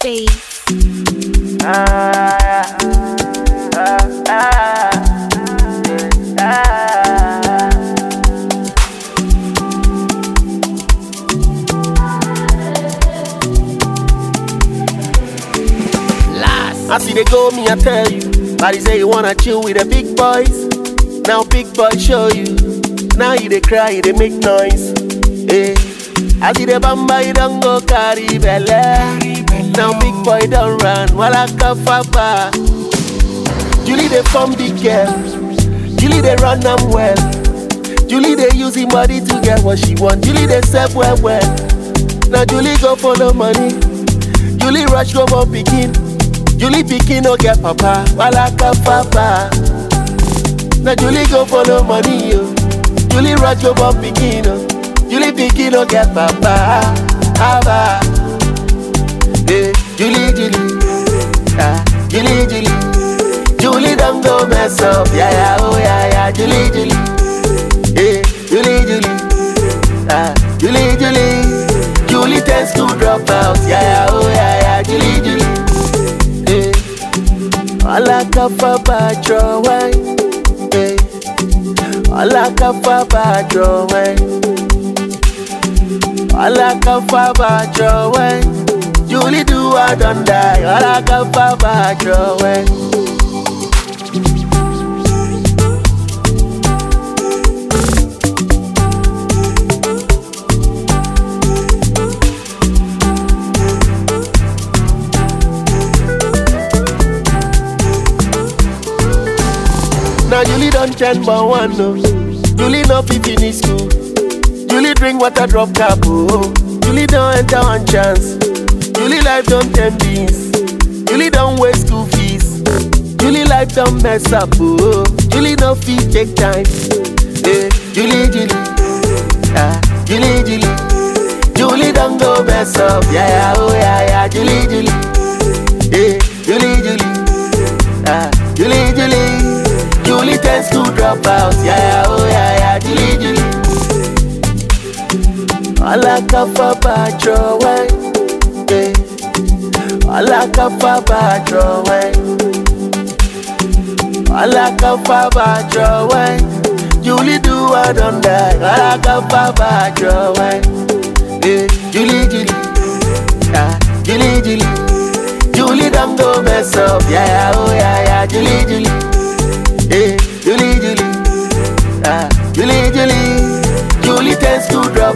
Face. I see they go, me I tell you. Body say you wanna chill with the big boys. Now big boys show you. Now you they cry, you they make noise. Hey. I see the bamba, you don't go carry belly. Now big boy don't run, while I come far. Julie they form big girl. Julie they run them well. Julie they use him body to get what she want. Julie they step well. Now Julie go follow money. Julie rush go for picking. Julie pikin no get papa, while I come papa. Now Julie go follow money, yo. Julie rush go for pikin, no. Julie pikin no get papa, papa. Hey, Julie, ah, Julie. Julie don't go mess up, yeah, oh yeah, Julie. Hey, Julie, ah, Julie. Julie tends to drop out, yeah, oh yeah, Julie. All kafa bajo way, all kafa bajo way, all kafa bajo way. Julie do I don't die, all kafa bajo way. Now Julie don't change but one no. Julie no fit finish school. Julie drink water drop cap oh. Julie don't enter one chance. Julie life don't ten beans. Julie don't waste school fees. Julie life don't mess up oh. Julie no fit take time. Hey, Julie, ah, Julie. Julie don't go mess up, yeah, oh yeah, Julie. Hey, Julie, ah, Julie. Julie tends to drop out, yeah, oh yeah, Julie. All I kafa bajo way, all I kafa bajo way, all I kafa bajo way. Julie do I don't die, all I kafa bajo way. Julie, ah, Julie. Julie don't go mess up, yeah, oh yeah, Julie. Hey, Julie, ah, Julie. Julie tends to drop